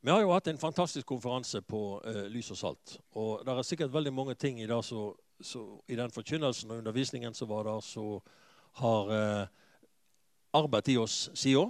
Vi har jo hatt en fantastisk konferanse på Lys og Salt. Og det er sikkert veldig mange ting i, det, så i den forkynnelsen og undervisningen som var der, så har arbeidet i oss siden.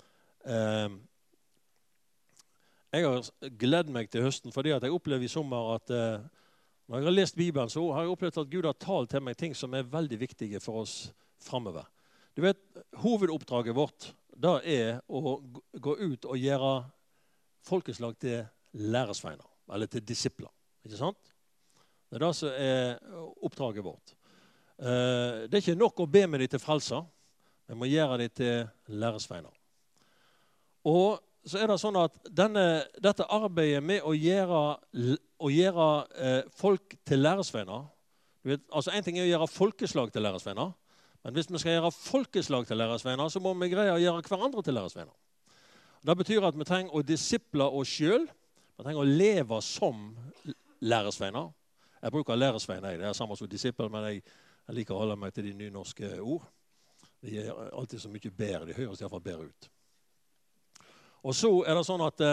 Jeg har gledet meg til høsten, fordi at jeg opplevde i sommer at når jeg har lest Bibelen, så har jeg opplevd at Gud har talt til meg ting som er veldig viktige for oss fremover. Du vet, hovedoppdraget vårt, det er å gå ut og gjøre folkeslag til læresveiner, eller til disipler, ikke sant? Det er det som er oppdraget vårt. Det er ikke nok å be med dem til frelser, vi må gjøre dem til læresveiner. Og så er det sånn at dette arbeidet med å gjøre folk til læresveiner, altså en ting er å gjøre folkeslag til læresveiner, men hvis vi skal gjøre folkeslag til læresveiner, så må vi greie å gjøre hverandre til læresveiner. Det betyr at vi trenger å disipla oss selv, vi trenger å leve som læresveiner. Jeg bruker læresveiner, det er samme som disipler, men jeg liker å holde meg til de nynorske ord. De er alltid så mye bedre, de høres i hvert fall bedre ut. Og så er det sånn at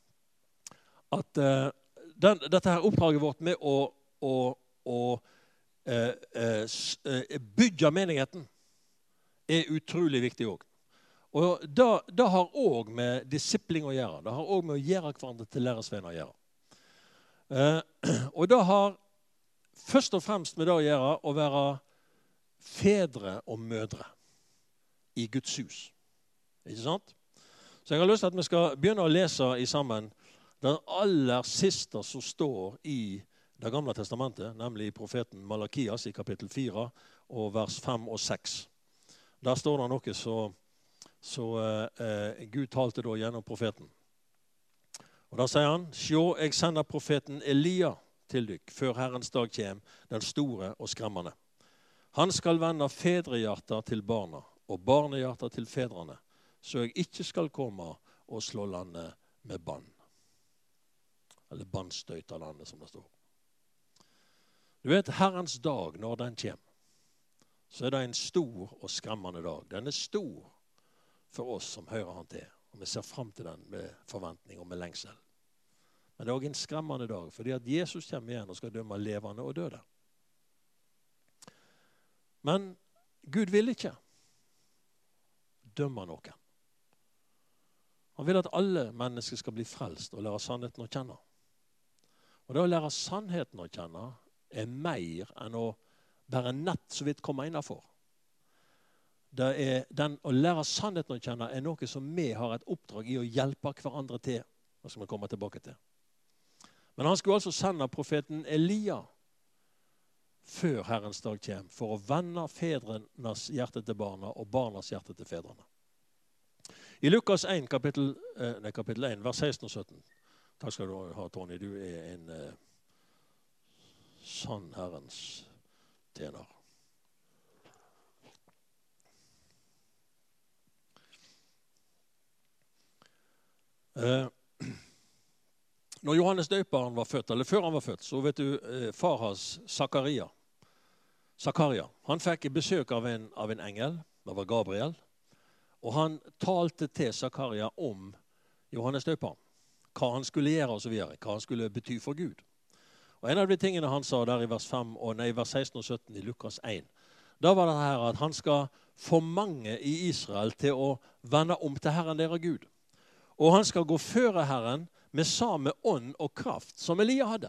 dette her oppdraget vårt med å bygge menigheten er utrolig viktig også. Og det har også med disipling å gjøre. Det har også med å gjøre hverandre til læresveiner å gjøre. Og det har først og fremst med det å gjøre å være fedre og mødre i Guds hus. Ikke sant? Så jeg har lyst til at vi skal begynne å lese i sammen det aller siste som står i Det gamle testamentet, nemlig i profeten Malakias i kapittel 4 og vers 5 og 6. Der står det noe så Gud talte da gjennom profeten. Og da sier han: «Sjå, jeg sender profeten Elia til dykk, før Herrens dag kjem, den store og skremmende. Han skal vende fedrehjerter til barna, og barnehjerter til fedrene, så jeg ikke skal komme og slå landet med bann.» Eller bannstøyta landet, som det står. Du vet, Herrens dag, når den kommer, så er det en stor og skremmende dag. Den er stor for oss som hører han til, og vi ser frem til den med forventning og med lengsel. Men det er også en skremmende dag, fordi at Jesus kommer igjen og skal dømme levende og døde. Men Gud vil ikke dømme noen. Han vil at alle mennesker skal bli frelst og lære sannheten å kjenne. Og det å lære sannheten å kjenne er mer enn å bare nett så vidt komme innenfor. Å lære sannheten å kjenne er noe som vi har et oppdrag i å hjelpe hverandre til. Det skal vi komme tilbake til. Men han skulle altså sende profeten Elia før Herrens dag kjem, for å vende fedrenes hjerte til barna og barnas hjerte til fedrene. I Lukas 1, kapittel 1, vers 16 og 17. Takk skal du ha, Tony. Du er en sann Herrens tjener. Når Johannes døperen var født, eller før han var født, så vet du, far hans, Zakaria, han fikk besøk av en engel, det var Gabriel, og han talte til Zakaria om Johannes døperen, hva han skulle gjøre og så videre, hva han skulle bety for Gud. Og en av de tingene han sa der i vers 16 og 17 i Lukas 1, da var det her at han skal få mange i Israel til å vende om til Herren deres Gud. Og han skal gå føre Herren med samme ånd og kraft som Elia hadde.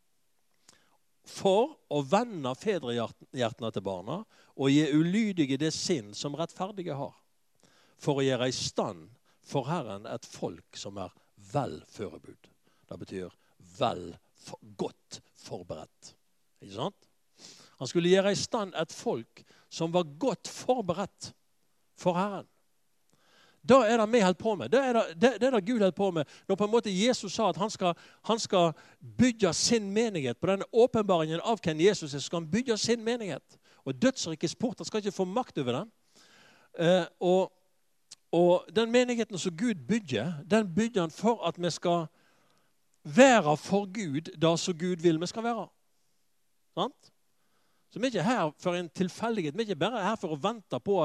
For å vende fedrehjertene til barna og gi ulydige det sinn som rettferdige har. For å gjøre i stand for Herren et folk som er vel førebud. Det betyr godt forberedt. Ikke sant? Han skulle gjøre i stand et folk som var godt forberedt for Herren. Da er det vi helt på med. Det er det Gud helt på med. Når på en måte Jesus sa at han skal bygge sin menighet på denne åpenbaringen av hvem Jesus er, så skal han bygge sin menighet. Og dødsrikets porter skal ikke få makt over den. Og den menigheten som Gud bygger, den bygger han for at vi skal være for Gud det som Gud vil vi skal være. Sant? Så vi er ikke her for en tilfeldighet. Vi er ikke bare her for å vente på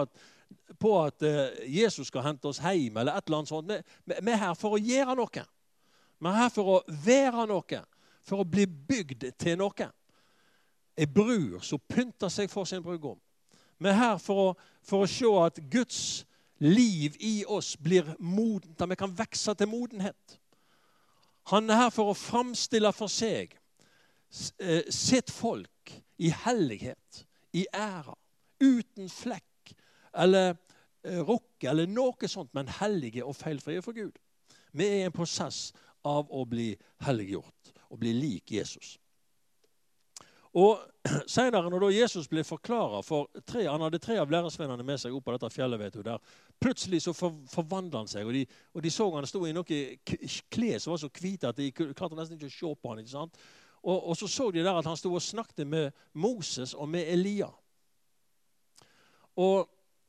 at Jesus skal hente oss hjem eller et eller annet sånt. Vi er her for å gjøre noe. men her for å være noe, for å bli bygd til noe. En bror som pynter seg for sin brudgom. Vi er her for å se at Guds liv i oss blir modent, at vi kan vekse til modenhet. Han er her for å framstille for seg sitt folk i hellighet, i ære, uten flekk eller rokke eller noe sånt, men hellige og feilfrie for Gud. Vi er i en prosess av å bli helliggjort og bli lik Jesus. Og senere, når da Jesus ble forklaret for han hadde 3 av læresvennerne med seg opp på dette fjellet, vet du, der plutselig så forvandlet han seg, og de så han stod i noe klær som var så hvite at de klarte nesten ikke å se på han, ikke sant? Og så de der at han stod og snakket med Moses og med Elia. Og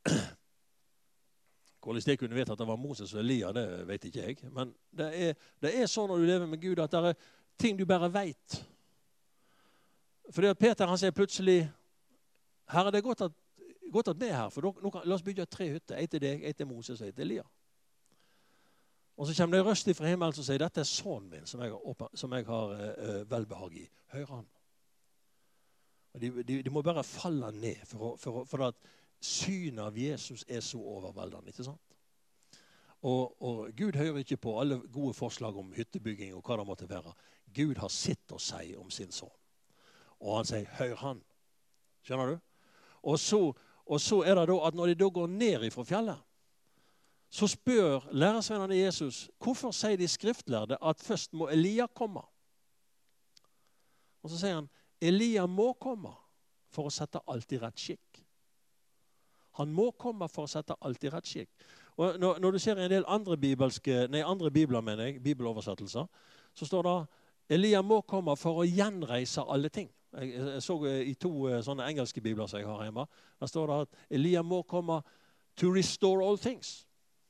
hvordan de kunne vite at det var Moses og Elia, det vet ikke jeg. Men det er sånn når du lever med Gud, at det er ting du bare vet. Fordi at Peter han sier plutselig, her er det godt at vi er her, for la oss bygge 3 hytter, en til deg, en til Moses og en til Elia. Og så kommer det en røst fra himmelen som sier, dette er sønnen min som jeg har velbehag i. Hør han. Og de må bare falle ned, for at synet av Jesus er så overveldende, ikke sant? Og Gud hører ikke på alle gode forslag om hyttebygging og hva det måtte være. Gud har sitt å si om sin sønn. Og han sier, hør han. Skjønner du? Og så er det da at når de da går ned fra fjellet, så spør læresvennerne Jesus, hvorfor sier de skriftlærde at først må Elia komme? Og så sier han, Elia må komme for å sette alt i rett skikk. Han må komme for å sette alt i rett skikk. Og når du ser en del andre bibler, bibeloversettelser, så står det, Elia må komme for å gjenreise alle ting. Jeg så i 2 sånne engelske bibler som jeg har hjemme. Der står det at Elia må komme to restore all things.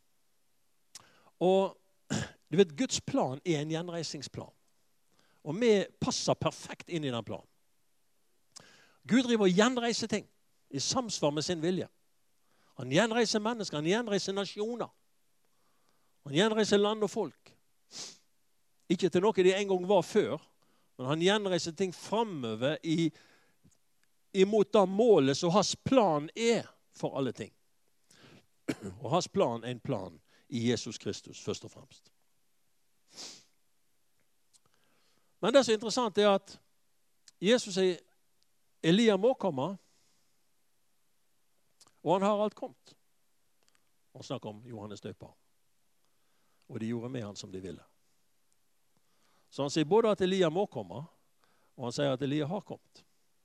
Og du vet, Guds plan er en gjenreisingsplan. Og vi passer perfekt inn i den planen. Gud driver og gjenreiser ting i samsvar med sin vilje. Han gjenreiser mennesker, han gjenreiser nasjoner. Han gjenreiser land og folk. Ikke til noe de en gang var før, men han gjenreiser ting fremover imot det målet som hans plan er for alle ting. Og hans plan er en plan i Jesus Kristus, først og fremst. Men det som er interessant er at Jesus sier, Elia må komme, og han har alt kommet. Han snakker om Johannes døperen. Og de gjorde med han som de ville. Så han sier både at Elia må komme, og han sier at Elia har kommet.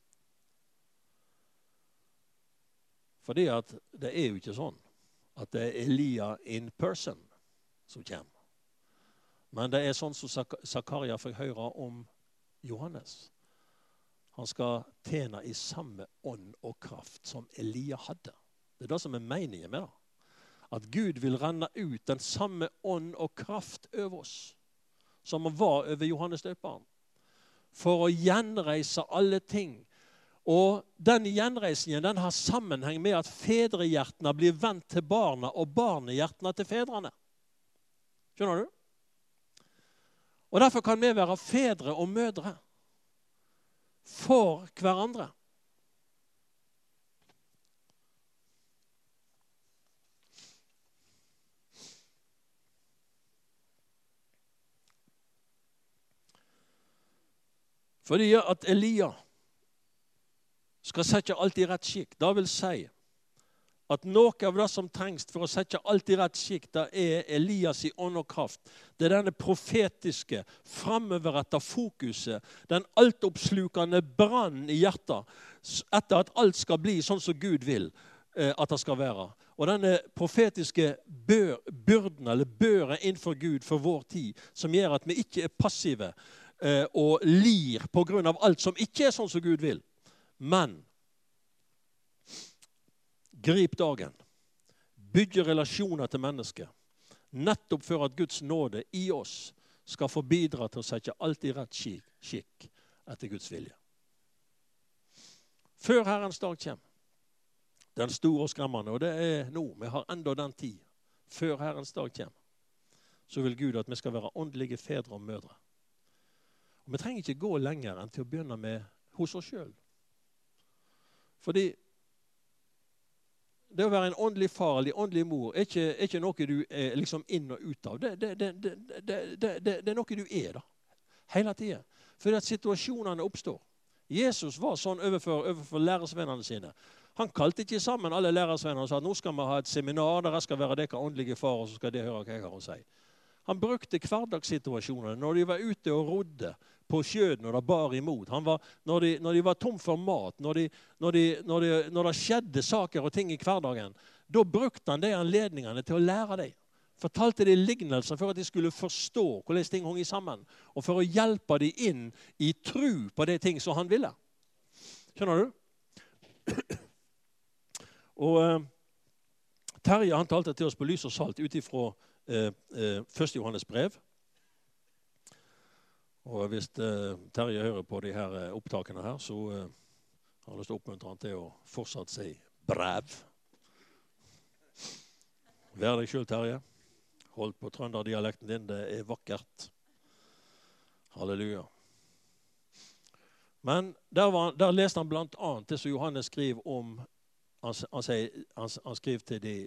Fordi at det er jo ikke sånn at det er Elia in person som kommer. Men det er sånn som Zakaria fikk høre om Johannes. Han skal tjene i samme ånd og kraft som Elia hadde. Det er det som er meningen med det. At Gud vil renne ut den samme ånd og kraft over oss som han var over Johannes døperen, for å gjenreise alle ting. Og den gjenreisningen, den har sammenheng med at fedrehjertene blir vendt til barna, og barnehjertene til fedrene. Skjønner du? Og derfor kan vi være fedre og mødre for hverandre. Fordi at Elia skal sette alt i rett skikk. Det vil si at noe av det som trengs for å sette alt i rett skikk, det er Elias i ånd og kraft. Det er denne profetiske, fremoverrettede fokuset, den altoppslukende brannen i hjertet, etter at alt skal bli sånn som Gud vil at det skal være. Og denne profetiske byrden, eller børet innenfor Gud for vår tid, som gjør at vi ikke er passive, og lir på grunn av alt som ikke er sånn som Gud vil. Men grip dagen. Bygge relasjoner til mennesker. Nettopp for at Guds nåde i oss skal få bidra til å sette alt i rett skikk etter Guds vilje. Før Herrens dag kommer. Den store og skremmende, og det er nå. Vi har enda den tid. Før Herrens dag kommer. så vil Gud at vi skal være åndelige fedre og mødre. Og vi trenger ikke gå lenger enn til å begynne med hos oss selv. Fordi det å være en åndelig far eller en åndelig mor er ikke noe du er liksom inn og ut av. Det er noe du er da, hele tiden. Fordi at situasjonene oppstår. Jesus var sånn overfor lærersvennene sine. Han kalte ikke sammen alle lærersvennene og sa at nå skal vi ha et seminar der jeg skal være deres åndelige far, og så skal det høre hva jeg har å si. Han brukte hverdagssituasjonene når de var ute og rodde på sjøen og det bar imot. Når de var tom for mat, når det skjedde saker og ting i hverdagen, da brukte han de anledningene til å lære dem. Fortalte de lignelser for at de skulle forstå hvordan ting hang sammen, og for å hjelpe dem inn i tro på de ting som han ville. Skjønner du? Og Terje han talte til oss på lys og salt ut ifra 1. Johannes brev. Og hvis Terje hører på de her opptakene her, så har jeg lyst til å oppmuntre han til å fortsatt si brev. Vær deg selv, Terje. Hold på trønderdialekten din, det er vakkert. Halleluja. Men der leste han blant annet det som Johannes skriver om. Han skriver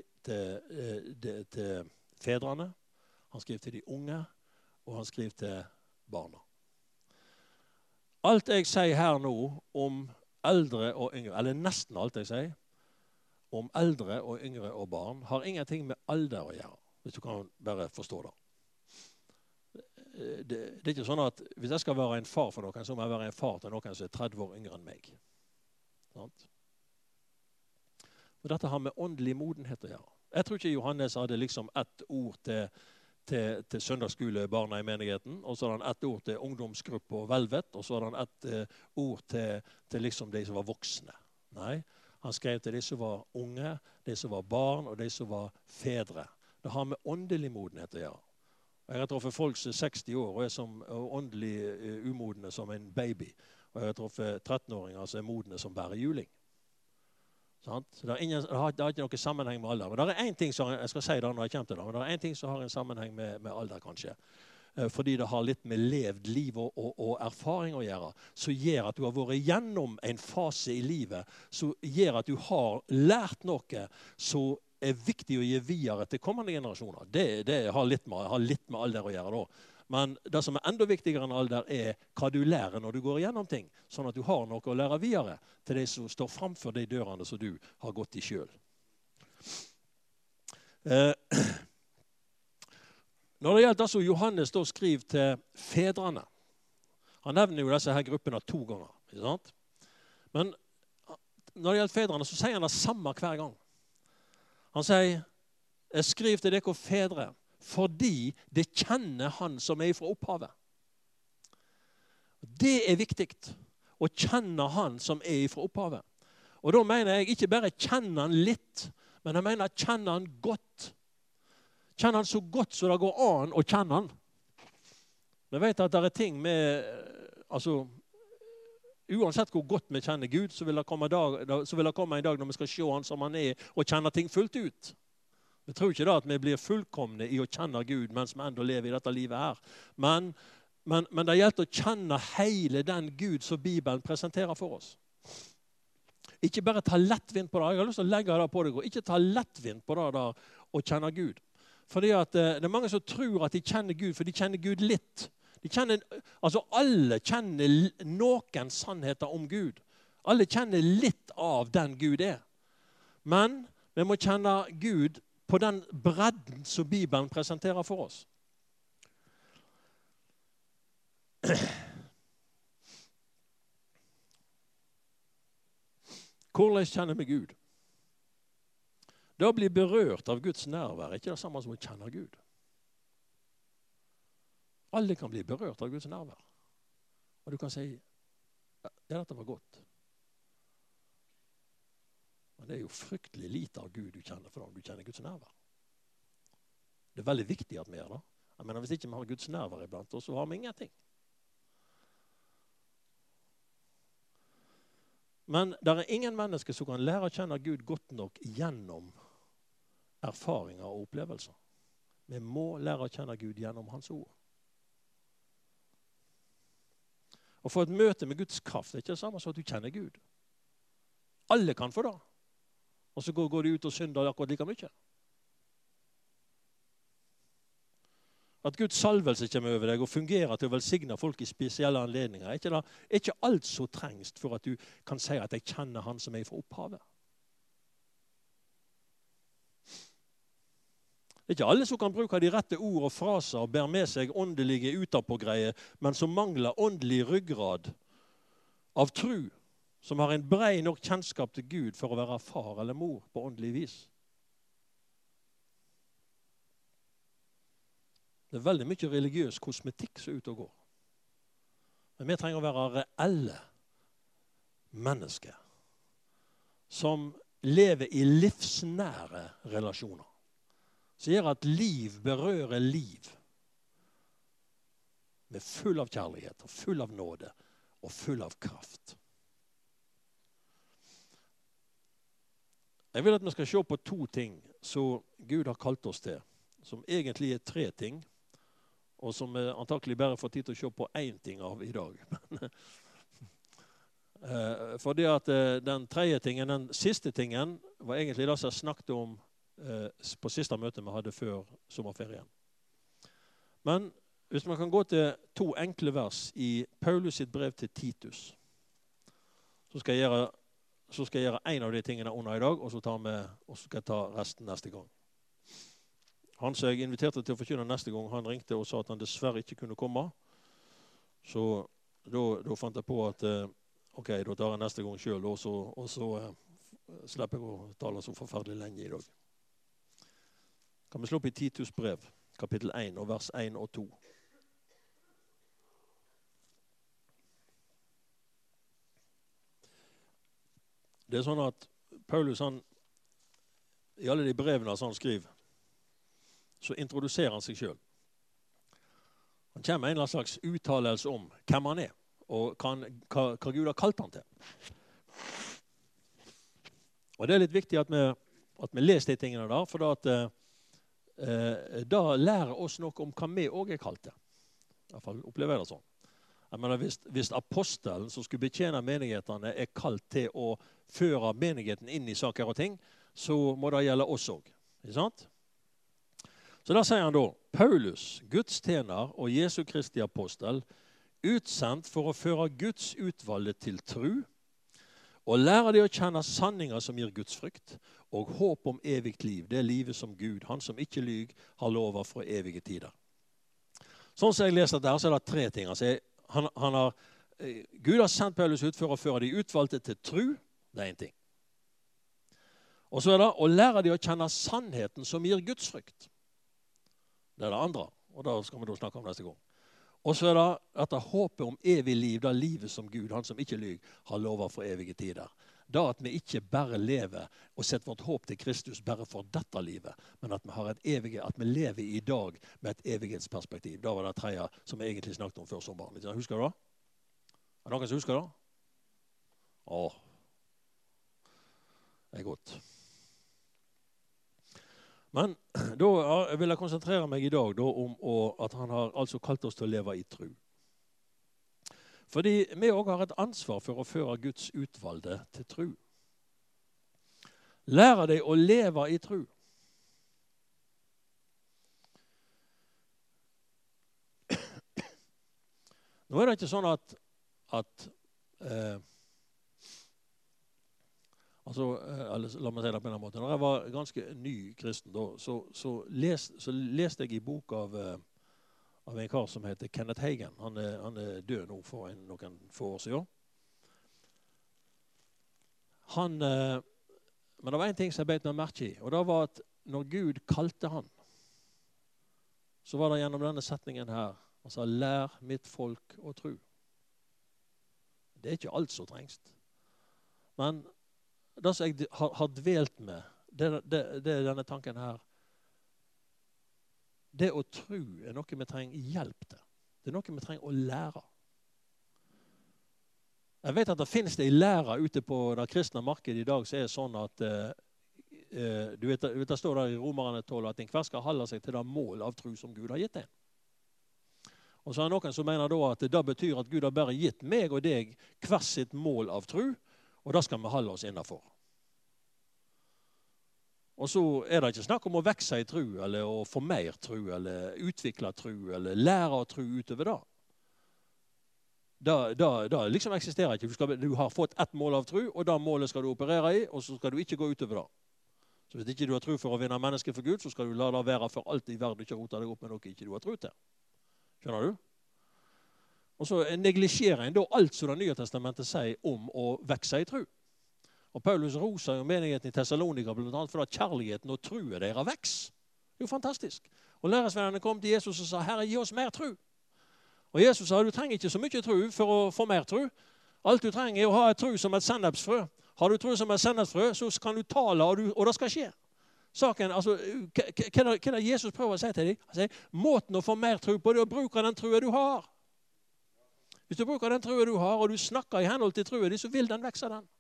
til fedrene, han skriver til de unge, og han skriver til barna. Alt jeg sier her nå om eldre og yngre, eller nesten alt jeg sier om eldre og yngre og barn, har ingenting med alder å gjøre, hvis du kan bare forstå det. Det er ikke sånn at hvis jeg skal være en far for noen, så må jeg være en far til noen som er 30 år yngre enn meg. Sant? Og dette har med åndelig modenhet å gjøre. Jeg tror ikke Johannes hadde liksom ett ord til søndagsskolebarna i menigheten, og så hadde han ett ord til ungdomsgruppe og velvet, og så hadde han ett ord til liksom de som var voksne. Nei, han skrev til de som var unge, de som var barn, og de som var fedre. Det har med åndelig modenhet å gjøre. Jeg har truffet folk som er 60 år og er som åndelig umodne som en baby. Og jeg har truffet 13-åringer som er modne som bærer juling. Så det har ikke noen sammenheng med alder. Men det er en ting som jeg skal si da når jeg kommer til det, men det er en ting som har en sammenheng med alder kanskje. Fordi det har litt med levd liv og erfaring å gjøre, så gjør at du har vært gjennom en fase i livet, så gjør at du har lært noe så er viktig å gi videre til kommende generasjoner. Det har litt med alder å gjøre da. Men det som er enda viktigere enn alder er hva du lærer når du går igjennom ting, sånn at du har noe å lære videre til de som står framfor de dørene som du har gått i selv. Når det gjelder altså Johannes da skriver til fedrene, han nevner jo disse her gruppene 2 ganger, ikke sant? Men når det gjelder fedrene så sier han det samme hver gang. Han sier, jeg skriver til dere fedre, fordi det kjenner han som er fra opphavet. Det er viktig, å kjenne han som er fra opphavet. Og da mener jeg ikke bare kjenne han litt, men jeg mener kjenne han godt. Kjenne han så godt så det går an å kjenne han. Vi vet at det er ting med, altså, uansett hvor godt vi kjenner Gud, så vil det komme en dag når vi skal se han som han er, og kjenne ting fullt ut. Vi tror ikke da at vi blir fullkomne i å kjenne Gud mens vi enda lever i dette livet her. Men det gjelder å kjenne hele den Gud som Bibelen presenterer for oss. Ikke bare ta lettvint på det. Jeg har lyst til å legge det på deg. Ikke ta lettvint på det der å kjenne Gud. Fordi at det er mange som tror at de kjenner Gud, for de kjenner Gud litt. Alle kjenner noen sannheter om Gud. Alle kjenner litt av den Gud er. Men vi må kjenne Gud på den bredden som Bibelen presenterer for oss. Hvordan kjenner vi Gud? Det å bli berørt av Guds nærvær er ikke det samme som å kjenne Gud. Alle kan bli berørt av Guds nærvær. Og du kan si, ja, dette var godt. Men det er jo fryktelig lite av Gud du kjenner for om du kjenner Guds nærvær. Det er veldig viktig at vi gjør det. Jeg mener, hvis ikke vi har Guds nærvær iblant oss, så har vi ingenting. Men det er ingen mennesker som kan lære å kjenne Gud godt nok gjennom erfaringer og opplevelser. Vi må lære å kjenne Gud gjennom hans ord. Å få et møte med Guds kraft er ikke det samme som at du kjenner Gud. Alle kan få det. Og så går de ut og synder akkurat like mye. At Guds salvelse kommer over deg og fungerer til å velsigne folk i spesielle anledninger. Er ikke alt så trengst for at du kan si at jeg kjenner han som er fra opphavet. Det er ikke alle som kan bruke de rette ord og fraser og bære med seg åndelige utapå-greier, men som mangler åndelig ryggrad av tro, som har en brei nok kjennskap til Gud for å være far eller mor på åndelig vis. Det er veldig mye religiøs kosmetikk som er ute og går. Men vi trenger å være reelle mennesker som lever i livsnære relasjoner. Som gjør at liv berører liv. Med full av kjærlighet, og full av nåde, og full av kraft. Jeg vil at vi skal se på 2 ting som Gud har kalt oss til. Som egentlig er 3 ting. Og som vi antakelig bare får tid til å se på 1 ting av i dag. Fordi at den 3. tingen, den siste tingen, var egentlig det som jeg snakket om på siste møte vi hadde før sommerferien. Men hvis man kan gå til 2 enkle vers i Paulus sitt brev til Titus, så skal jeg gjøre 1 av de tingene under i dag, og så skal jeg ta resten neste gang. Han som jeg inviterte til å forkynne neste gang, han ringte og sa at han dessverre ikke kunne komme. Så da fant jeg på at ok, da tar jeg neste gang selv, og så slipper jeg å tale så forferdelig lenge i dag. Kan vi slå opp i Titus brev, kapittel 1, og vers 1 og 2. Det er sånn at Paulus, i alle de brevene som han skriver, så introduserer han seg selv. Han kommer med en eller annen slags uttalelse om hvem han er, og hva Gud har kalt han til. Og det er litt viktig at vi leser de tingene der, for da lærer oss noe om hva vi også er kalt til. I hvert fall opplever jeg det sånn. Jeg mener, hvis apostelen som skulle betjene menighetene er kalt til å føre menigheten inn i saker og ting, så må det gjelde oss også. Ikke sant? Så da sier han da, Paulus, Guds tjener og Jesu Kristi apostel, utsendt for å føre Guds utvalgte til tru, og lære de å kjenne sanninger som gir Guds frykt, og håp om evigt liv, det livet som Gud, han som ikke lyg, har lovet fra evige tider. Sånn som jeg leser der, så er det 3 ting. Altså, Gud har sendt Paulus ut for å føre de utvalgte til tru, det er 1 ting. Og så er det å lære de å kjenne sannheten som gir Guds frykt. Det er det andre, og da skal vi da snakke om neste gang. Og så er det at håpet om evig liv, det livet som Gud, han som ikke lyg, har lovet for evige tider. Da at vi ikke bare lever og setter vårt håp til Kristus bare for dette livet, men at vi lever i dag med et evighetsperspektiv. Da var det 3 som jeg egentlig snakket om før sommeren. Husker du det? Er det noen som husker det? Åh, det er godt. Men da vil jeg konsentrere meg i dag om at han har altså kalt oss til å leve i tro. Fordi vi også har et ansvar for å føre Guds utvalgte til tro. Lære deg å leve i tro. Nå er det ikke sånn at la meg si det på denne måten. Når jeg var ganske ny kristen, så leste jeg i bok av en kar som heter Kenneth Hagin. Han er død nå for noen få år siden. Men det var en ting som jeg beit meg merke i, og det var at når Gud kalte han, så var det gjennom denne setningen her, han sa, lær mitt folk å tro. Det er ikke alt så trengst. Men det som jeg har dvelt med, det er denne tanken her. Det å tro er noe vi trenger hjelp til. Det er noe vi trenger å lære. Jeg vet at det finnes det i lære ute på det kristne markedet i dag, så er det sånn at du vet, det står der i Romerne 12 at enhver skal holde seg til det mål av tro som Gud har gitt en. Og så er det noen som mener da at det betyr at Gud har bare gitt meg og deg hver sitt mål av tro, og det skal vi holde oss innenfor. Og så er det ikke snakk om å vekse i tro, eller å få mer tro, eller utvikle tro, eller lære å tro utover det. Det liksom eksisterer ikke. Du har fått ett mål av tro, og det målet skal du operere i, og så skal du ikke gå utover det. Så hvis ikke du har tro for å vinne mennesker for Gud, så skal du la det være for alt i verden, ikke rote deg opp med noe ikke du har tro til. Skjønner du? Og så neglisjerer en da alt som det nye testamentet sier om å vekse i tro. Og Paulus roser jo menigheten i Thessalonika blant annet for at kjærligheten og troen deres veks. Det er jo fantastisk. Og læresvennerne kom til Jesus og sa, Herre, gi oss mer tro. Og Jesus sa, du trenger ikke så mye tro for å få mer tro. Alt du trenger er å ha et tro som et sennepsfrø. Har du tro som et sennepsfrø, så kan du tale, og det skal skje. Saken, altså, hva er det Jesus prøver å si til deg? Han sier, måten å få mer tro på det er å bruke den troen du har. Hvis du bruker den troen du har, og du snakker i henhold til troen din, så vil den vekse den.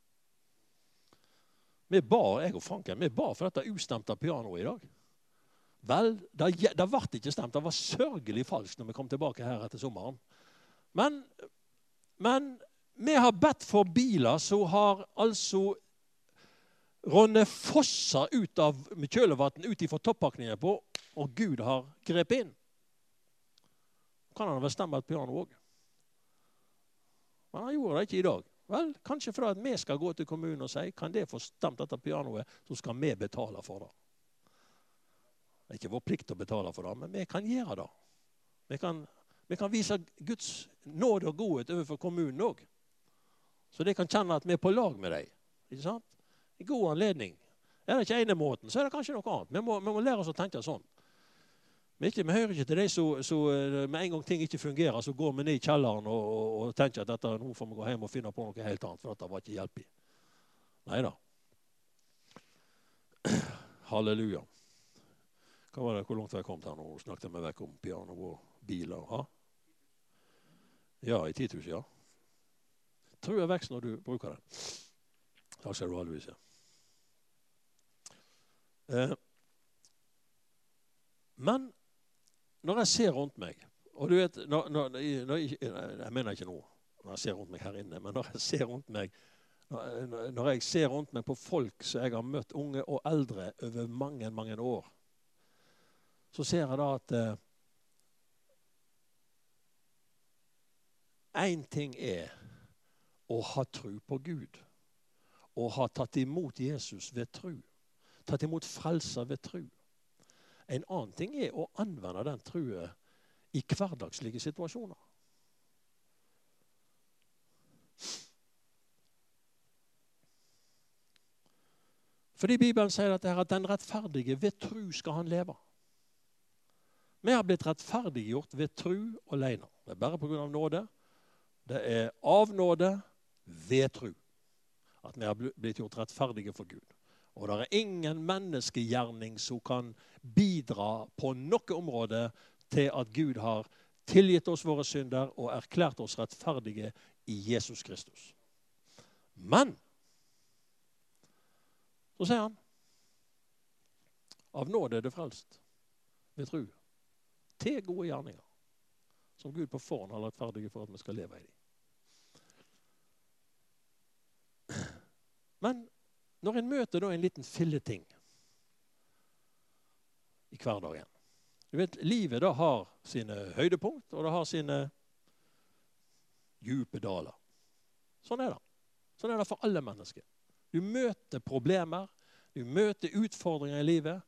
Jeg og Franken, vi ba for dette ustemte pianoet i dag. Vel, det ble ikke stemt. Det var sørgelig falskt når vi kom tilbake her etter sommeren. Men vi har bedt for biler som har altså ronnet fosser ut av kjølevatten ut ifra toppakningen på, og Gud har grepet inn. Kan han vel stemme et piano også? Men han gjorde det ikke i dag. Vel, kanskje for at vi skal gå til kommunen og si, kan det få stemt dette pianoet, så skal vi betale for det. Det er ikke vår plikt å betale for det, men vi kan gjøre det. Vi kan vise Guds nåde og godhet overfor kommunen også. Så de kan kjenne at vi er på lag med dem. Ikke sant? En god anledning. Er det ikke ene måten, så er det kanskje noe annet. Vi må lære oss å tenke sånn. Vi hører ikke til de som med en gang ting ikke fungerer, så går vi ned i kjelleren og tenker at nå får vi gå hjem og finne på noe helt annet, for dette var ikke hjelp i. Neida. Halleluja. Hva var det, hvor langt var jeg kommet her nå? Snakket jeg meg vekk om piano og biler. Ha? Ja, i 10 000, ja. Tror jeg vekst når du bruker den. Takk skal du ha, Louise. Men når jeg ser rundt meg, og du vet, jeg mener ikke nå, når jeg ser rundt meg her inne, men når jeg ser rundt meg, når jeg ser rundt meg på folk som jeg har møtt unge og eldre over mange, mange år, så ser jeg da at en ting er å ha tro på Gud, og ha tatt imot Jesus ved tro, tatt imot frelser ved tro. En annen ting er å anvende den troen i hverdagslige situasjoner. Fordi Bibelen sier at den rettferdige ved tro skal han leve. Vi har blitt rettferdiggjort ved tro alene. Det er bare på grunn av nåde. Det er av nåde ved tro at vi har blitt gjort rettferdige for Gud. Og det er ingen menneskegjerning som kan bidra på noe område til at Gud har tilgitt oss våre synder og erklært oss rettferdige i Jesus Kristus. Men, så sier han, av nåde er det frelst ved tro, til gode gjerninger, som Gud på forhånd har lagt ferdige for at vi skal leve i dem. Men, når en møter da en liten filleting i hverdagen. Du vet, livet da har sine høydepunkt, og det har sine dype daler. Sånn er det. Sånn er det for alle mennesker. Du møter problemer, du møter utfordringer i livet.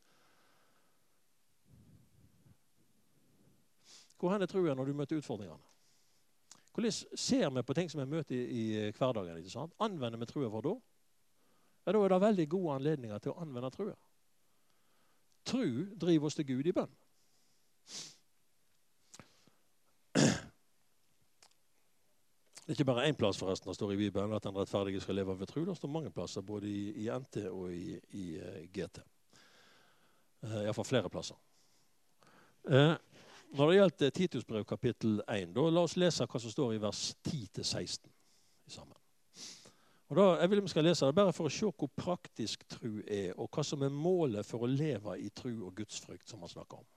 Hvor er troen når du møter utfordringene? Hvordan ser vi på ting som vi møter i hverdagen? Ikke sant? Anvender vi troen for da? Ja, da er det veldig gode anledninger til å anvende troen. Tro driver oss til Gud i bønn. Det er ikke bare en plass forresten det står i Bibelen at den rettferdige skal leve ved tro. Det står mange plasser, både i NT og i GT. I hvert fall flere plasser. Når det gjelder Titus brev kapittel 1, da la oss lese hva som står i vers 10-16 sammen. Og Og da, jeg vil vi skal lese det bare for å se hvor praktisk tro og hva som målet for å leve i tro og gudsfrykt som man snakker om.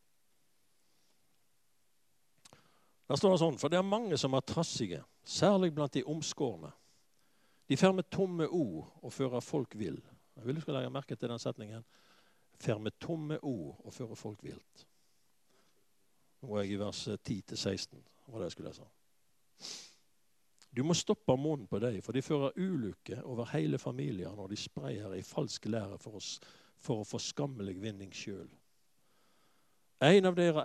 Der står det sånn, for det mange som trassige, særlig blant de omskårne. De fer med tomme ord og fører folk vill. Jeg vil du skal legge merke til den setningen. Fer med tomme ord og fører folk vilt. Nå er jeg i vers 10-16, var det jeg skulle lese. Du må stoppe munnen på deg, for de fører ulykke over hele familier når de spreier i falsk lære for å få skammelig vinning selv. En av dere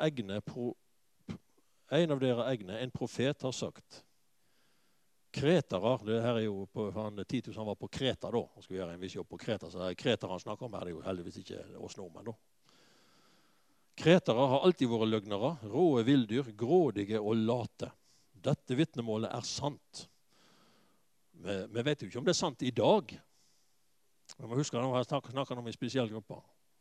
egne, en profet, har sagt, kretere, det her er jo på, Titus han var på Kreta da, han skulle gjøre en viss jobb på Kreta, så kretere han snakker om her, det er jo heldigvis ikke oss nordmenn da. Kretere har alltid vært løgnere, råe villdyr, grådige og late. Dette vittnemålet er sant. Vi vet jo ikke om det er sant i dag. Vi må huske at jeg snakker om en spesiell gruppe.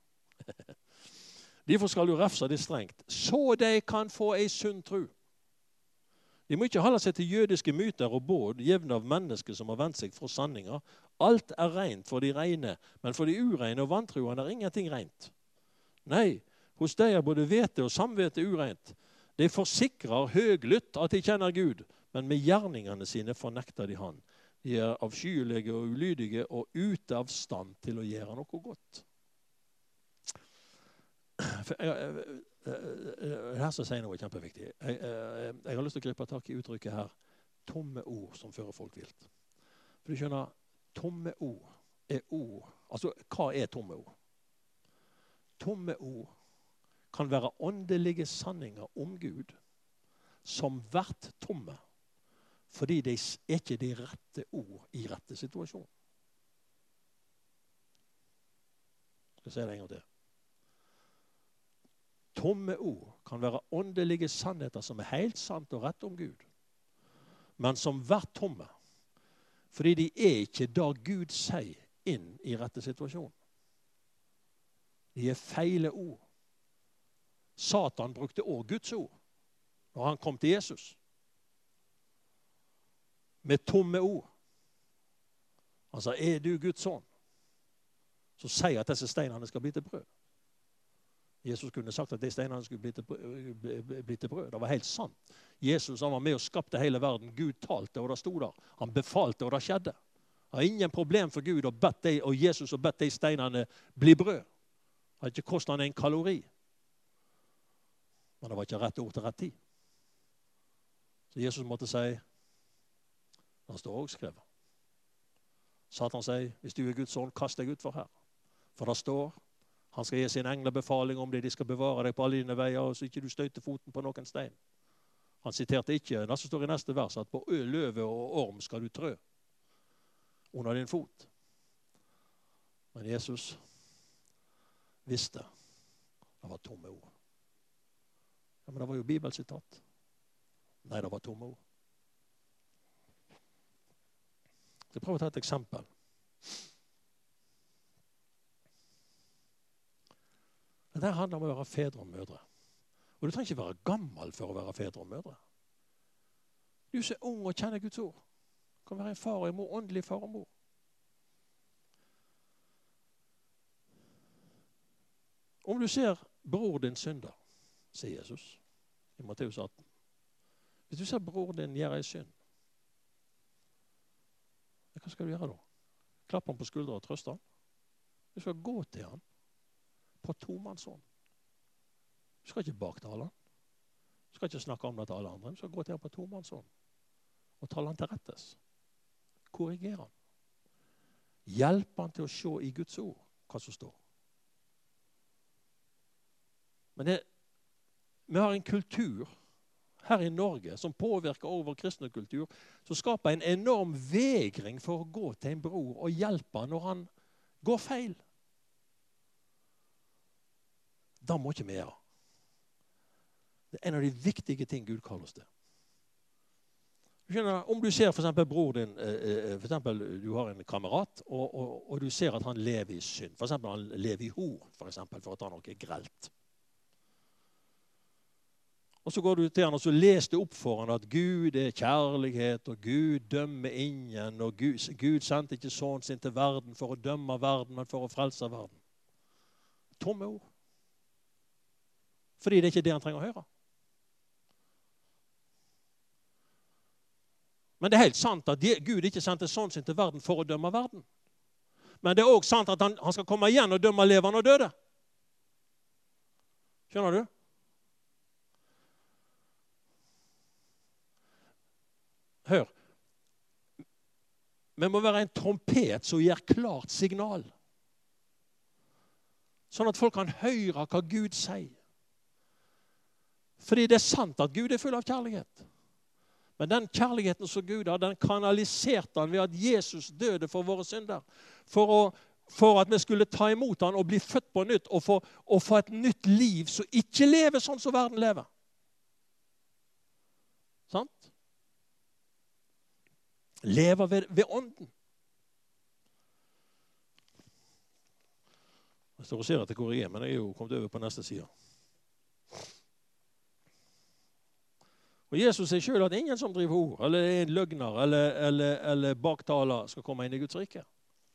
Derfor skal du refse det strengt, så de kan få en sunn tro. De må ikke holde seg til jødiske myter og båd, jevne av mennesker som har vendt seg fra sanninger. Alt er rent for de rene, men for de ureine og vantruende er ingenting rent. Nei, hos deg er både vete og samvete urent. De forsikrer høglytt at de kjenner Gud, men med gjerningene sine fornekter de han. De er avskyelige og ulydige og ute av stand til å gjøre noe godt. Her så sier noe kjempeviktig. Jeg har lyst til å gripe tak i uttrykket her. Tomme ord som fører folk vilt. For du skjønner, tomme ord er ord. Altså, hva er tomme ord? Tomme ord kan være åndelige sanninger om Gud som vært tomme, fordi det er ikke de rette ord i rette situasjon. Skal jeg si det en gang til? Tomme ord kan være åndelige sannheter som er helt sant og rett om Gud, men som vært tomme, fordi de er ikke da Gud sier inn i rette situasjon. De er feile ord. Satan brukte også Guds ord når han kom til Jesus. Med tomme ord. Han sa, er du Guds sønn? Så sier at disse steinene skal bli til brød. Jesus kunne sagt at de steinene skulle bli til brød. Det var helt sant. Jesus han var med og skapte hele verden. Gud talte, og det stod der. Han befalte, og det skjedde. Det var ingen problem for Gud og Jesus å bedt de steinene bli brød. Det hadde ikke kostet han en kalori. Men det var ikke rett ord til rett tid. Så Jesus måtte si, det står også skrevet. Satan sier, hvis du er Guds sønn, kast deg ut for her. For det står, han skal gi sin engler befaling om det, de skal bevare deg på alle dine veier, og så ikke du støyter foten på noen stein. Han siterte ikke, det som står i neste vers, at på løve og orm skal du trø under din fot. Men Jesus visste, det var tomme ord. Ja, men det var jo bibelsitat. Nei, det var tomme ord. Så jeg prøver å ta et eksempel. Dette handler om å være fedre og mødre. Og du trenger ikke være gammel for å være fedre og mødre. Du som er ung og kjenner Guds ord. Du kan være en far og en mor, åndelig far og mor. Om du ser bror din synder, sier Jesus i Matteus 18. Hvis du ser bror din gjøre en synd, hva skal du gjøre da? Klappe han på skuldra og trøste han? Du skal gå til han på tomannshånd. Du skal ikke baktale han. Du skal ikke snakke om det til alle andre. Du skal gå til han på tomannshånd og tale han til rettes. Korrigere han. Hjelpe han til å se i Guds ord hva som står. Men vi har en kultur her i Norge som påvirker over kristne kultur, som skaper en enorm vegring for å gå til en bror og hjelpe han når han går feil. Da må ikke vi gjøre. Det er en av de viktige ting Gud kaller oss til. Om du ser for eksempel bror din, for eksempel du har en kamerat, og du ser at han lever i synd. For eksempel han lever i hor, for å ta noe grelt. Og så går du til han og så leser du opp for han at Gud er kjærlighet, og Gud dømmer ingen, og Gud sendte ikke sønnen sin til verden for å dømme verden, men for å frelse verden. Tomme ord. Fordi det er ikke det han trenger å høre. Men det er helt sant at Gud ikke sendte sønnen sin til verden for å dømme verden. Men det er også sant at han skal komme igjen og dømme levende og døde. Skjønner du? Hør. Vi må være en trompet som gir klart signal. Sånn at folk kan høre hva Gud sier. Fordi det er sant at Gud er full av kjærlighet. Men den kjærligheten som Gud har, den kanaliserte han ved at Jesus døde for våre synder. For at vi skulle ta imot han og bli født på nytt og få et nytt liv som ikke lever sånn som verden lever. Sant? Lever ved ånden. Jeg står og ser etter hvor jeg er, men jeg er jo kommet over på neste side. Og Jesus sier selv at ingen som driver ord, eller er en løgner, eller baktaler, skal komme inn i Guds rike.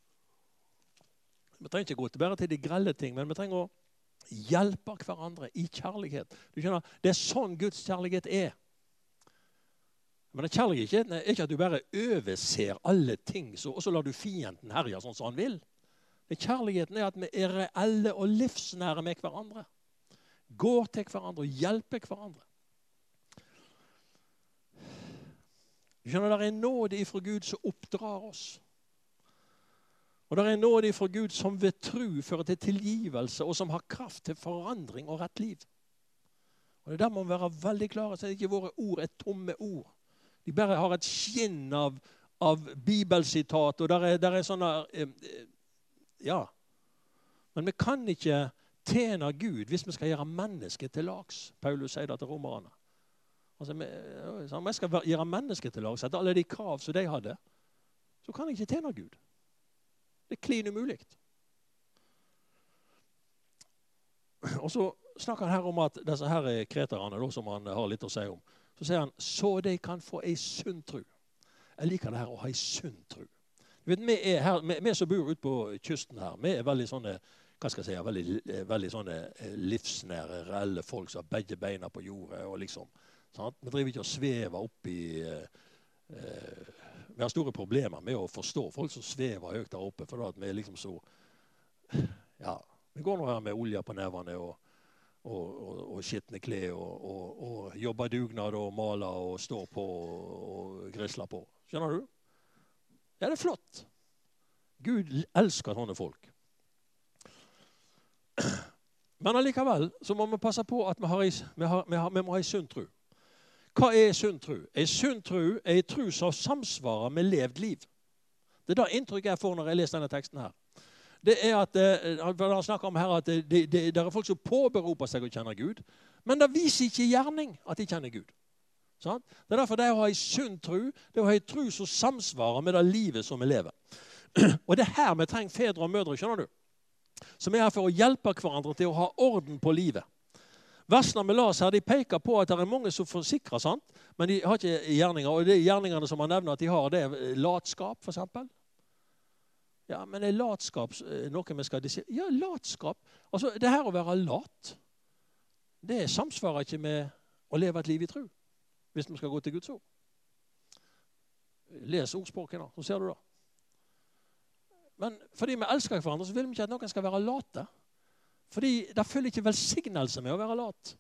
Vi trenger ikke gå bare til de grelle ting, men vi trenger å hjelpe hverandre i kjærlighet. Du skjønner, det er sånn Guds kjærlighet er. Men det kjærligheten er ikke at du bare overser alle ting, og så lar du fienden herje sånn som han vil. Det kjærligheten er at vi er reelle og livsnære med hverandre. Går til hverandre og hjelper hverandre. Du skjønner, det er nåde ifra Gud som oppdrar oss. Og det er nåde ifra Gud som ved tro fører til tilgivelse, og som har kraft til forandring og rett liv. Og det der må vi være veldig klare, så ikke våre ord er tomme ord. De bare har et skinn av bibelsitat, og der er sånne, ja. Men vi kan ikke tjene Gud hvis vi skal gjøre mennesket til lags. Paulus sier det til romerne. Altså, om jeg skal gjøre mennesket til lags, etter alle de krav som de hadde, så kan jeg ikke tjene Gud. Det er klin umulig. Og så snakker han her om at disse her kreterne, som han har litt å si om, så sier han, så de kan få en sunn tro. Jeg liker det her å ha en sunn tro. Du vet, vi som bor ute på kysten her, vi er veldig sånne, hva skal jeg si, veldig sånne livsnære, reelle folk som har begge beina på jordet, og liksom, sant? Vi driver ikke og svever opp i... vi har store problemer med å forstå folk som svever høyt der oppe, for at vi er liksom så... Ja, vi går nå her med olje på nevene og skittne klær og jobber dugnad og maler og står på og grisler på. Skjønner du? Ja, det er flott. Gud elsker sånne folk. Men allikevel så må vi passe på at vi må ha en sunn tro. Hva er sunn tro? En sunn tro er en tro som samsvarer med levd liv. Det er det inntrykket jeg får når jeg leser denne teksten her. Det er at, han snakker om her at det er folk som påberoper seg å kjenne Gud, men det viser ikke gjerning at de kjenner Gud. Sånn? Det er derfor det å ha en sunn tro, det å ha en tro som samsvarer med det livet som vi lever. Og det er her vi trenger fedre og mødre, skjønner du? Som er her for å hjelpe hverandre til å ha orden på livet. Versene vi las her, de peker på at det er mange som forsikrer, sant? Men de har ikke gjerninger, og de gjerningene som man nevner at de har, det er latskap, for eksempel. Ja, men er latskap noe vi skal si? Ja, latskap. Altså, det her å være lat, det samsvarer ikke med å leve et liv i tro, hvis vi skal gå til Guds ord. Les ordspråkene, så ser du det. Men fordi vi elsker hverandre, så vil vi ikke at noen skal være late. Fordi det følger ikke velsignelse med å være lat.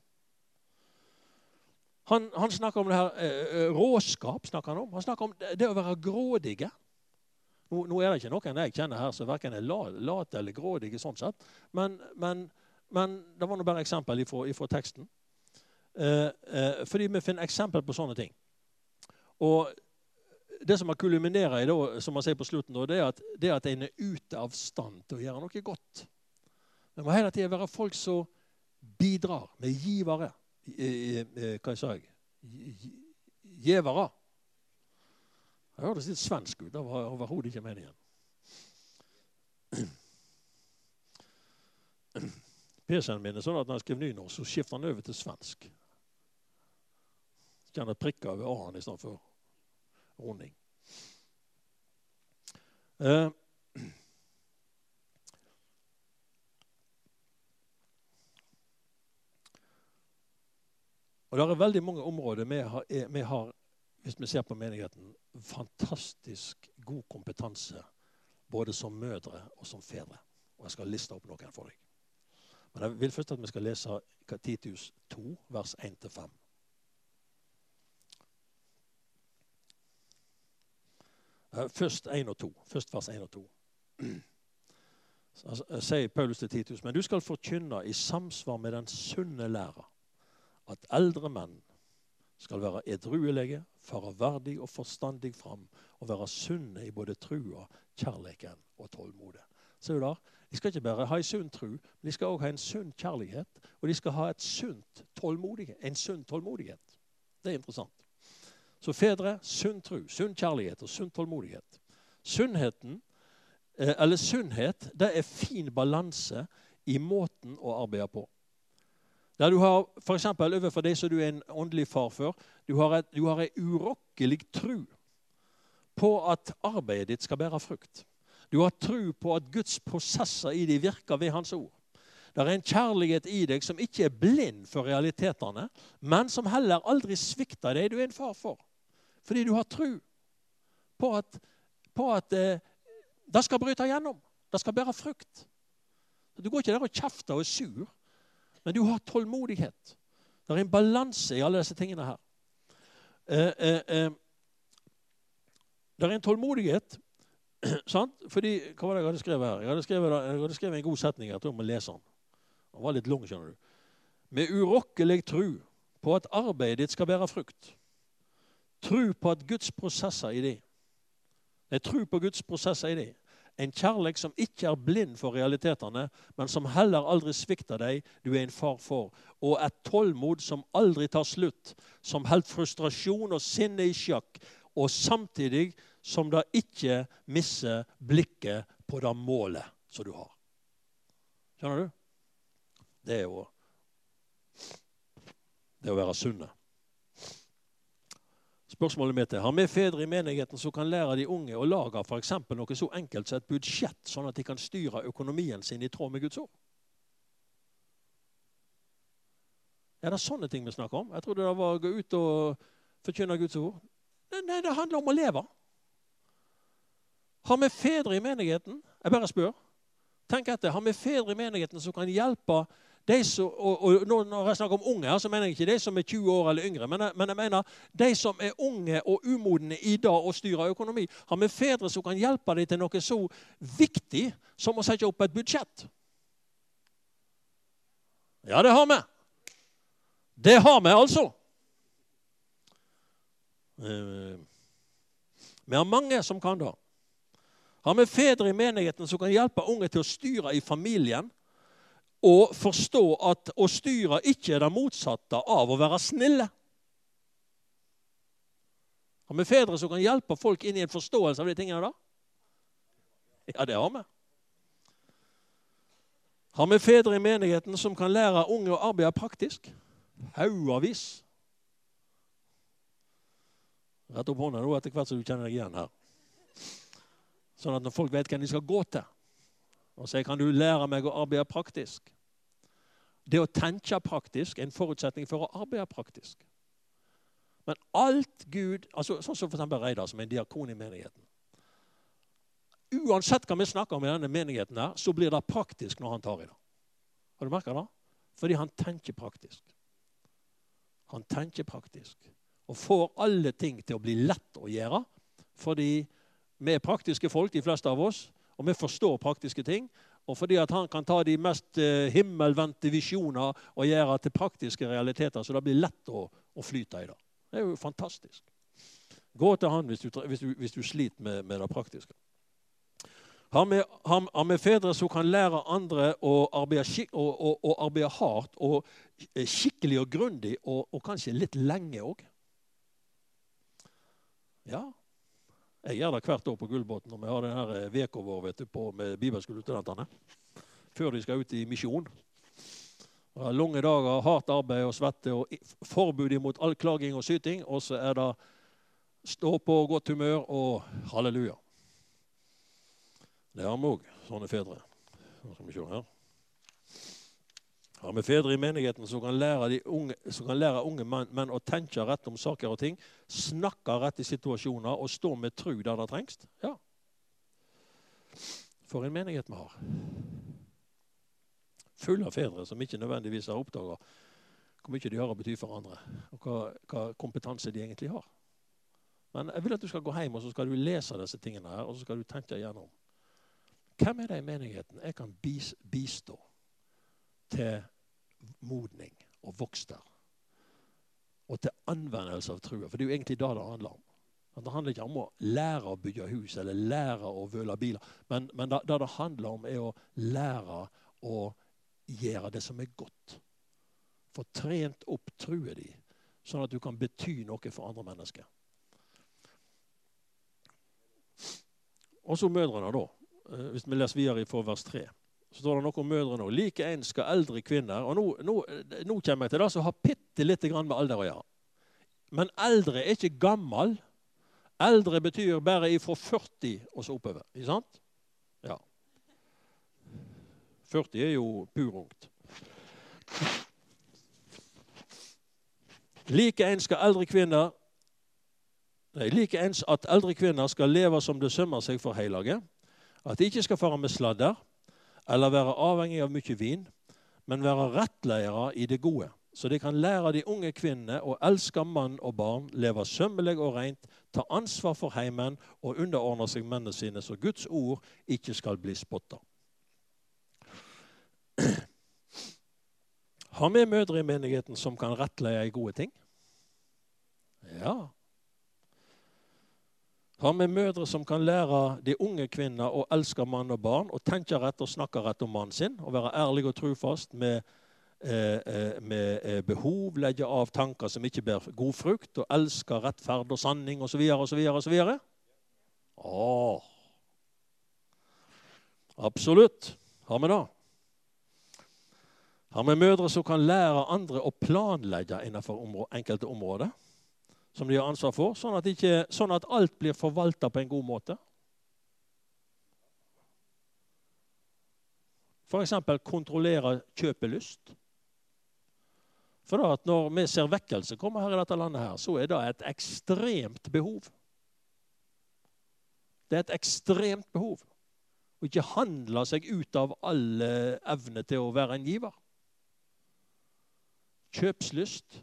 Han snakker om det her råskap, snakker han om. Han snakker om det å være grådige. Nå er det ikke noen jeg kjenner her som hverken er late eller grådige sånn sett. Men det var nå bare eksempel ifra teksten. Fordi vi finner eksempel på sånne ting. Og det som man kulminerer i, da, som man sier på slutten, da, det er at en er ute av stand til å gjøre noe godt. Det må hele tiden være folk som bidrar med givere. Hva sa jeg? Gjevere. Jeg hørte litt svensk ut. Det var overhodet ikke meningen. PC-en min er sånn at når jeg skriver nynorsk, så skifter han over til svensk. gjerne prikker over A-en i stedet for runding. Og det er veldig mange områder vi har, hvis vi ser på menigheten, fantastisk god kompetanse, både som mødre og som fedre. Og jeg skal liste opp noen for deg. Men jeg vil først at vi skal lese Titus 2, vers 1-5. Først 1 og 2. Først vers 1 og 2. Så sier Paulus til Titus, men du skal forkynne i samsvar med den sunne lære, at eldre menn skal være edruelige, fare verdig og forstandig fram, og være sunne i både trua, kjærligheten og tålmodet. Så du da, de skal ikke bare ha en sunn tro, men de skal også ha en sunn kjærlighet, og de skal ha en sunn tålmodighet. Det er interessant. Så fedre, sunn tro, sunn kjærlighet og sunn tålmodighet. Sunnhet, det er fin balanse i måten å arbeide på. Der du har, for eksempel, overfor deg som du er en åndelig far for, du har en urokkelig tro på at arbeidet ditt skal bære frukt. Du har tro på at Guds prosesser i deg virker ved hans ord. Det er en kjærlighet i deg som ikke er blind for realitetene, men som heller aldri svikter deg. Du er en far for. Fordi du har tro på at det skal bryte gjennom. Det skal bære frukt. Du går ikke der og kjefter og er sur. Men du har tålmodighet. Det er en balanse i alle disse tingene her. Det er en tålmodighet, sant? Fordi, hva var det jeg hadde skrevet her? Jeg hadde skrevet en god setning, jeg tror man leser den. Den var litt lang, skjønner du. Med urokkelig tro på at arbeidet ditt skal bære frukt. Tro på at Guds prosesser i det. Det er tro på Guds prosesser i det. En kjærlighet som ikke er blind for realitetene, men som heller aldri svikter deg, du er en far for. Og et tålmod som aldri tar slutt, som helt frustrasjon og sinne i sjakk, og samtidig som det ikke misser blikket på det målet som du har. Skjønner du? Det er å være sunne. Spørsmålet mitt er, har vi fedre i menigheten som kan lære de unge å lage for eksempel noe så enkelt som et budsjett, sånn at de kan styre økonomien sin i tråd med Guds ord? Er det sånne ting vi snakker om? Jeg trodde det var å gå ut og forkynne Guds ord. Nei, det handler om å leve. Har vi fedre i menigheten? Jeg bare spør. Tenk etter, har vi fedre i menigheten som kan hjelpe de som, og når jeg snakker om unge her, så mener jeg ikke de som er 20 år eller yngre, men jeg mener de som er unge og umodne i dag og styrer økonomi. Har vi fedre som kan hjelpe dem til noe så viktig som å sette opp et budsjett? Ja, det har vi. Det har vi altså. Vi har mange som kan det. Har vi fedre i menigheten som kan hjelpe unge til å styre i familien, og forstå at å styre ikke er det motsatte av å være snille. Har vi fedre som kan hjelpe folk inn i en forståelse av de tingene da? Ja, det har vi. Har vi fedre i menigheten som kan lære unge å arbeide praktisk? Haugavis. Rett opp hånda nå etter hvert så du kjenner deg igjen her. Sånn at når folk vet hvem de skal gå til, og sier, kan du lære meg å arbeide praktisk? Det å tenke praktisk er en forutsetning for å arbeide praktisk. Men alt Gud, altså sånn som for eksempel Reidar, som er en diakon i menigheten. Uansett hva vi snakker om i denne menigheten her, så blir det praktisk når han tar i det. Har du merket det? Fordi han tenker praktisk. Han tenker praktisk. Og får alle ting til å bli lett å gjøre, fordi vi er praktiske folk, de fleste av oss, og vi forstår praktiske ting, og fordi at han kan ta de mest himmelvendte visjoner og gjøre til praktiske realiteter, så det blir lett å flyte i det. Det er jo fantastisk. Gå til han hvis du sliter med det praktiske. Har vi fedre som kan lære andre å arbeide hardt, og skikkelig og grundig, og kanskje litt lenge også? Ja. Jeg gjør det hvert år på Gullbåten når vi har denne veka vår med bibelskole-studentene. Før de skal ut i misjon. Lange dager, hardt arbeid og svette og forbud imot all klaging og syting, og så det stå på godt humør og halleluja. Det har vi også, sånne fedre. Nå skal vi se her. Har vi fedre i menigheten som kan lære unge menn å tenke rett om saker og ting, snakke rett i situasjoner og stå med tro der det trengst? Ja. For en menighet vi har. Full av fedre som ikke nødvendigvis har oppdaget hvor mye de har å bety for andre, og hva kompetanse de egentlig har. Men jeg vil at du skal gå hjem, og så skal du lese disse tingene her, og så skal du tenke igjennom. Hvem det i menigheten jeg kan bistå til modning og vokst der? Og til anvendelse av trua, for det jo egentlig det handler om. Det handler ikke om å lære å bygge hus, eller lære å vøle biler, men det handler om å lære å gjøre det som godt. Få trent opp trua di, sånn at du kan bety noe for andre mennesker. Og så mødrene da, hvis vi leser videre fra vers 3, så står det noe om mødrene nå. Like en skal eldre kvinner, og nå kommer jeg til det som har bitte litt med alder å gjøre. Men eldre ikke gammel. Eldre betyr bare ifra 40 og så oppover, ikke sant? Ja. 40 jo purungt. Like ens at eldre kvinner skal leve som det sømmer seg for heilaget, at de ikke skal fare med sladder, eller være avhengig av mye vin, men være rettleiere i det gode, så de kan lære de unge kvinnene å elske mann og barn, leve sømmelig og rent, ta ansvar for heimen og underordne seg mennene sine, så Guds ord ikke skal bli spottet. Har vi mødre i menigheten som kan rettleie i gode ting? Ja. Har vi mødre som kan lære de unge kvinner å elske mann og barn, og tenke rett og snakke rett om mannen sin, og være ærlig og trofast med behov, legge av tanker som ikke ber god frukt, og elske rettferd og sanning, og så videre, og så videre, og så videre? Absolutt. Har vi det? Har vi mødre som kan lære andre å planlegge innenfor enkelte områder, som de har ansvar for, sånn at alt blir forvaltet på en god måte? For eksempel kontrollere kjøpelyst. For da at når vi ser vekkelse komme her i dette landet her, så det et ekstremt behov. Det et ekstremt behov. Og ikke handle seg ut av alle evne til å være en giver. Kjøpslyst.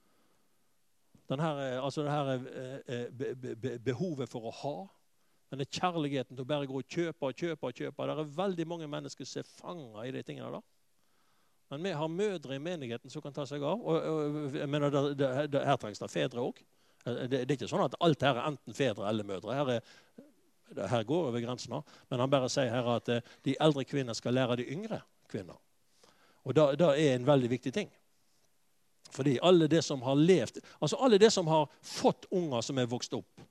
Behovet for å ha, denne kjærligheten til å bare gå og kjøpe. Det veldig mange mennesker som fanger i de tingene da. Men vi har mødre i menigheten som kan ta seg av, og jeg mener, her trengs det fedre også. Det ikke sånn at alt her enten fedre eller mødre. Her går over grensene, men han bare sier her at de eldre kvinner skal lære de yngre kvinner. Og det en veldig viktig ting. Fordi alle det som har levd, altså alle det som har fått unger som vokst opp,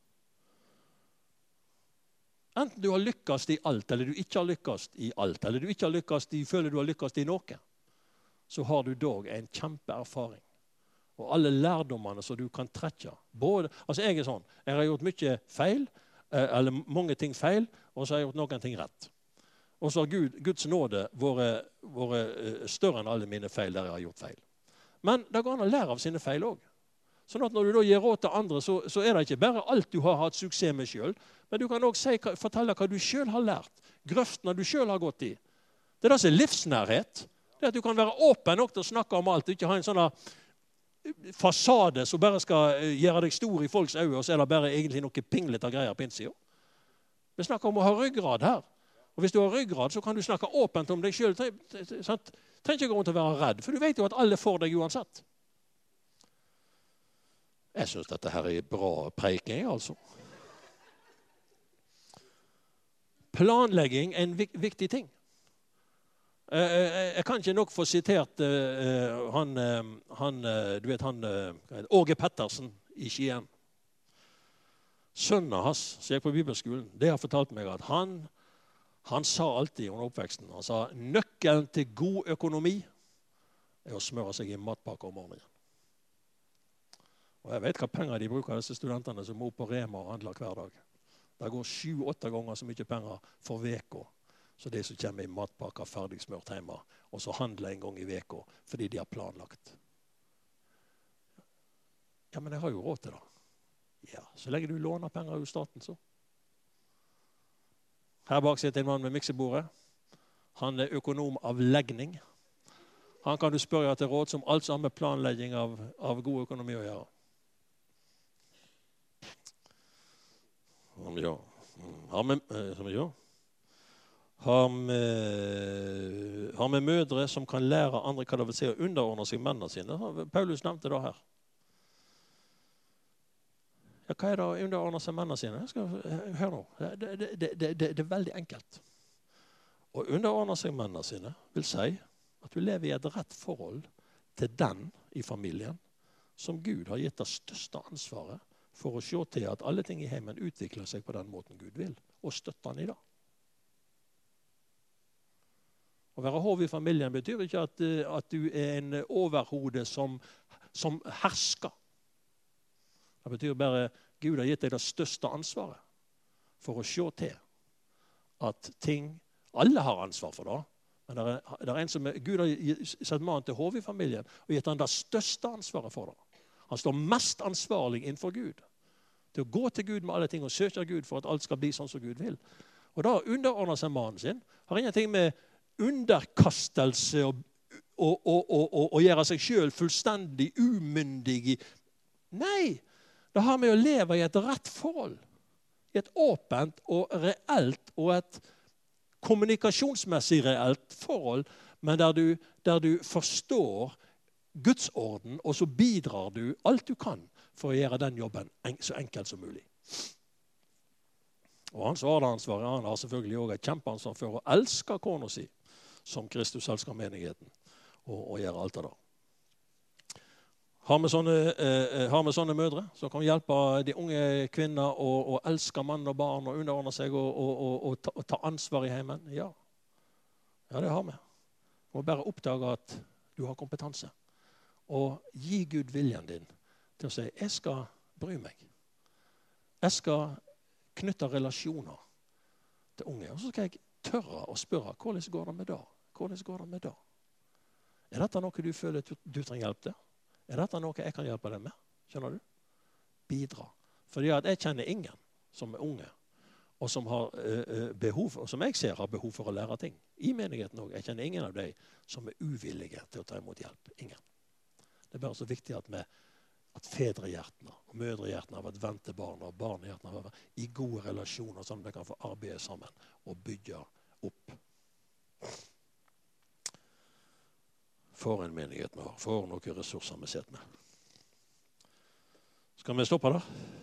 enten du har lykkes i alt, eller du ikke har lykkes i alt, eller du ikke har lykkes føler du har lykkes i noe, så har du dog en kjempeerfaring. Og alle lærdommene som du kan trekke. Altså jeg sånn, jeg har gjort mye feil, eller mange ting feil, og så har jeg gjort noen ting rett. Og så har Guds nåde vært større enn alle mine feil der jeg har gjort feil. Men det går an å lære av sine feil også. Sånn at når du da gir råd til andre, så det ikke bare alt du har hatt suksess med selv, men du kan også fortelle hva du selv har lært, grøftene du selv har gått i. Det som livsnærhet. Det at du kan være åpen nok til å snakke om alt, og ikke ha en sånn fasade som bare skal gjøre deg stor i folks øyne, og så det bare egentlig noe pinglete greier på innsiden. Vi snakker om å ha ryggrad her. Og hvis du har ryggrad, så kan du snakke åpent om deg selv. Trenger ikke gå rundt å være redd, for du vet jo at alle får deg uansett. Jeg synes dette her bra preiking, altså. Planlegging en viktig ting. Jeg kan ikke nok få sitert Åge Pettersen i Skien. Sønnen hans, som gikk på bibelskolen, det har fortalt meg at han sa alltid under oppveksten, han sa, nøkkelen til god økonomi, er å smøre seg i matpakke om morgenen. Og jeg vet hva penger de bruker, disse studentene som må opp på Rema og handler hver dag. Det går 7-8 ganger så mye penger for veka. Så det som kommer i matpakker ferdig smørt hjemme, og så handler en gang i veka fordi de har planlagt. Ja, men jeg har jo råd til det. Ja, så lenge du låner penger i staten, så. Her bak sitter en mann med miksebordet. Han er økonom av legning. Han kan du spørre til råd som alt sammen med planlegging av god økonomi å gjøre. Ja. Har med mødre som kan lære andre hva det vil si å underordne seg mennene sine. Paulus nevnte det her. Ja, hva er det å underordne seg mennene sine? Hør nå. Det er veldig enkelt. Å underordne seg mennene sine vil si at du lever i et rett forhold til den i familien som Gud har gitt det største ansvaret for å se til at alle ting i heimen utvikler seg på den måten Gud vil, og støtte han i det. Å være hov i familien betyr ikke at du er en overhode som hersker. Det betyr bare at Gud har gitt deg det største ansvaret for å se til at ting, alle har ansvar for det, men det er en som Gud har satt mannen til hov i familien og gitt han det største ansvaret for det. Han står mest ansvarlig innenfor Gud. Til å gå til Gud med alle ting og søke Gud for at alt skal bli sånn som Gud vil. Og da underordner seg mannen sin. Har ingenting med underkastelse og gjøre seg selv fullstendig umyndig. Nei, det har med å leve i et rett forhold. I et åpent og reelt og et kommunikasjonsmessig reelt forhold, men der du forstår Guds orden, og så bidrar du alt du kan for å gjøre den jobben så enkelt som mulig. Og hans ansvar, han har selvfølgelig også et kjempeansvar for å elske kona si, som Kristus elsker menigheten, og gjøre alt av det. Har vi sånne mødre som kan hjelpe de unge kvinner å elske mann og barn og underordne seg og ta ansvar i heimen? Ja, det har vi. Du må bare oppdage at du har kompetanse. Og gi Gud viljen din til å si, jeg skal bry meg. Jeg skal knytte relasjoner til unge. Og så skal jeg tørre å spørre, hvordan går det med det? Hvordan går det med det? Er dette noe du føler du trenger hjelp til? Er dette noe jeg kan hjelpe deg med? Skjønner du? Bidra. Fordi at jeg kjenner ingen som er unge, og som har behov, og som jeg ser har behov for å lære ting. I menigheten også. Jeg kjenner ingen av dem som er uvillige til å ta imot hjelp. Ingen. Det er bare så viktig at fedrehjertene og mødrehjertene har vært vendt til barna, og barnehjertene har vært i gode relasjoner, sånn at de kan få arbeide sammen og bygge opp. For en menighet vi har, for noen ressurser vi sitter med. Skal vi stoppe da?